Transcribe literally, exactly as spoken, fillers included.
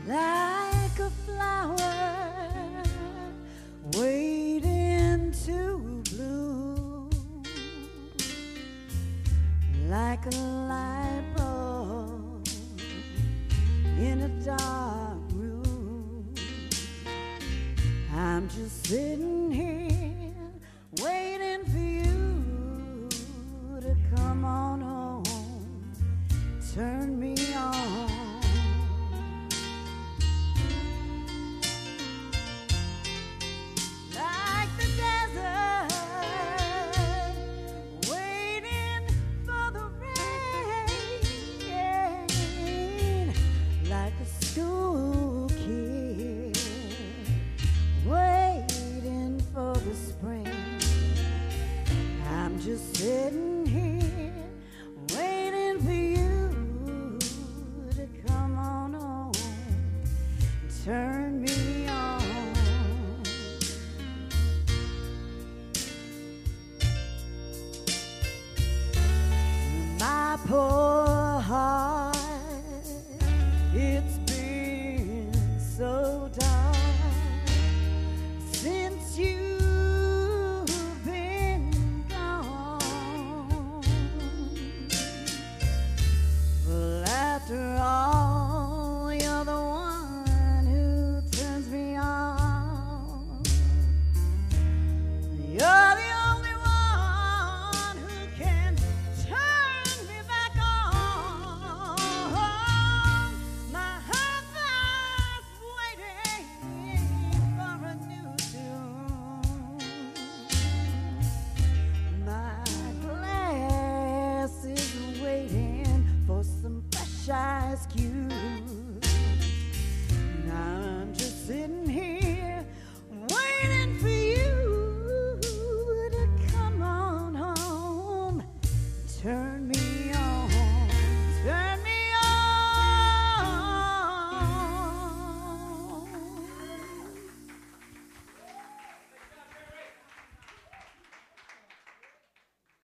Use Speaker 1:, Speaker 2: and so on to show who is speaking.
Speaker 1: like a flower waiting to bloom, like a light bulb in a dark room. I'm just sitting here waiting for you to come on home, turn me on. Like the desert, waiting for the rain, like a school kid waiting for the spring. I'm just sitting here waiting for you to come on home, turn me on. My poor heart, it's been so dark.